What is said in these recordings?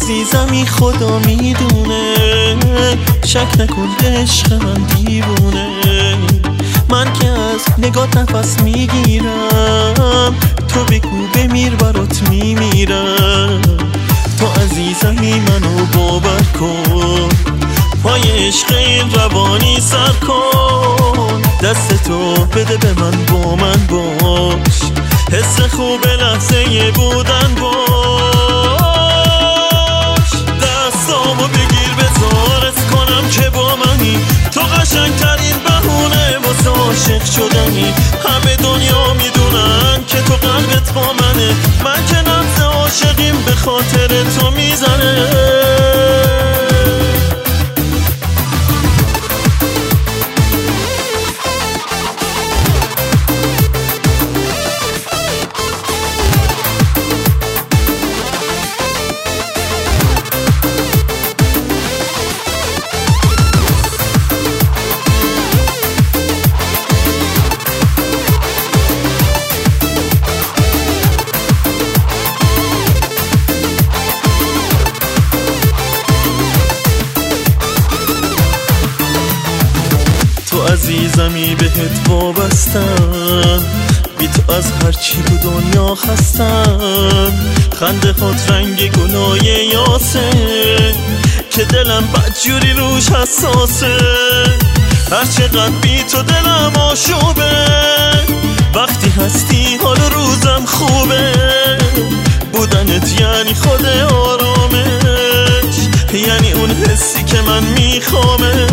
عزیزمی خدا میدونه، شک نکن عشق من دیوونه. من که از نگات نفس میگیرم، تو بگو بمیر برات میمیرم. تو عزیزمی منو باور کن، پای عشق این روانی سر کن. دستتو بده به من، با من باش، حس خوب لحظه بودن باش. دستامو بگیر بذارت کنم که با منی، تو قشنگترین بهونه واسه عاشق شدنی. همه دنیا میدونن که تو قلبت با منه، من که نبض عاشقیم به خاطر تو میزنه. عزیزمی بهت وابستم، بی تو از هرچی تو دنیا خستم. خنده هات رنگ گلای یاسه، که دلم بدجوری روش حساسه. هر چقدر بی تو دلم آشوبه، وقتی هستی حال روزم خوبه. بودنت یعنی خود آرامش، یعنی اون حسی که من میخوامه.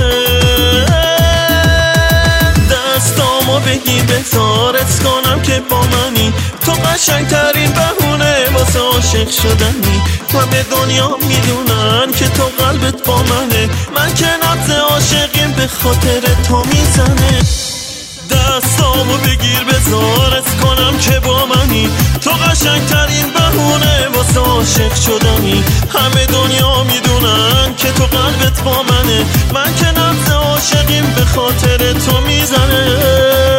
دستامو بگی بذارت کنم که با منی، تو قشنگترین بهونه واسه عاشق شدنی. همه دنیا میدونن که تو قلبت با منه، من که نبض عاشقیم به خاطر تو میزنه. دستامو بگیر بذارت کنم که با منی، تو قشنگترین بهونه واسه عاشق شدنی. همه دنیا میدونن که تو قلبت با منه، من که نبض عاشقیم به خاطر تو میزنه.